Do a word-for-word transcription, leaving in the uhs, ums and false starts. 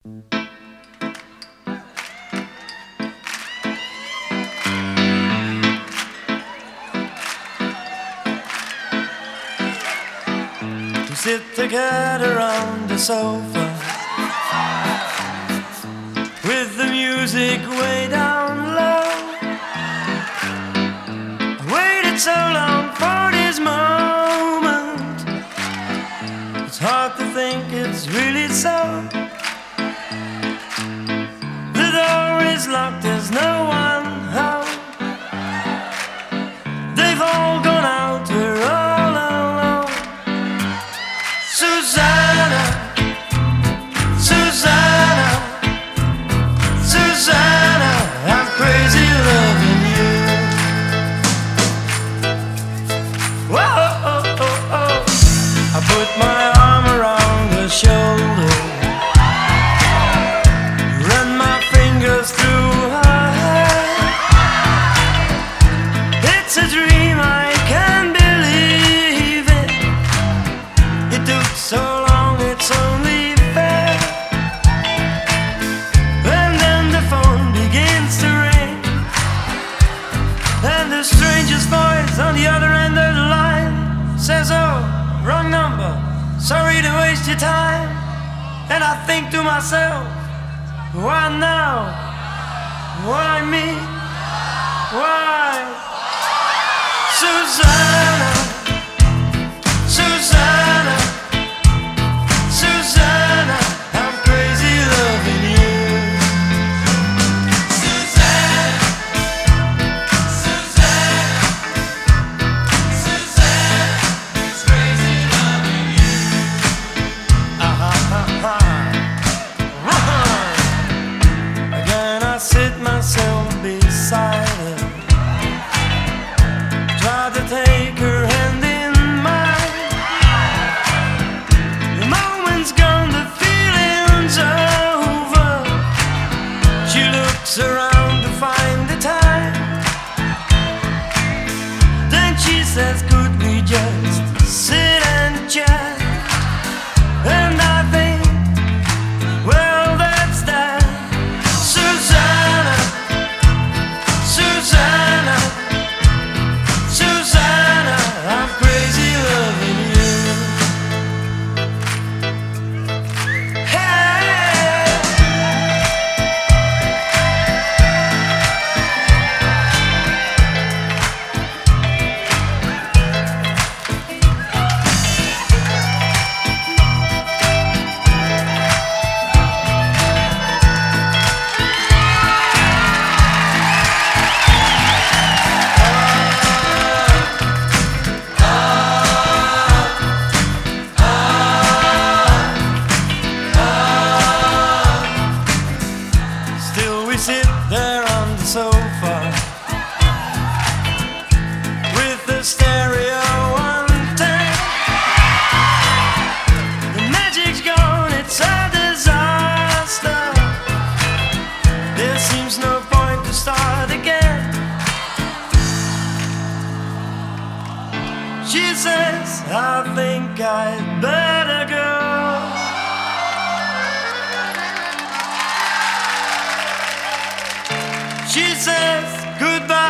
We sit together on the sofa with the music way down low. I waited so long for this moment. It's hard to think it's really so. The door is locked, there's no one home. They've all gone out, we're all alone. Susanna, Susanna, Susanna, I'm crazy loving you. Whoa, oh, oh, oh. I put my arm around her shoulder, run my fingers through her hair. It's a dream, I can't believe it. It took so long, it's only fair. And then the phone begins to ring, and the strangest voice on the other end of the line says, oh, wrong number, sorry to waste your time. And I think to myself, why now? Why me? Why? Susanna, Susanna, Susanna, I'm crazy loving you. Susanna, Susanna, Susanna, it's crazy loving you. Ah, ah, ah, ah. Again I sit myself beside her, try to take her hand in mine. The moment's gone, the feeling's over. She looks around to find the time. Then she says, could we just sit and chat? And I think, well, that's that. Susanna, Susanna, Susanna, I'm crazy loving you. Hey, still we sit there on the sofa with the stereo on ten. The magic's gone, it's a disaster. There seems no point to start again. She says, I think I'd better go. She says, goodbye.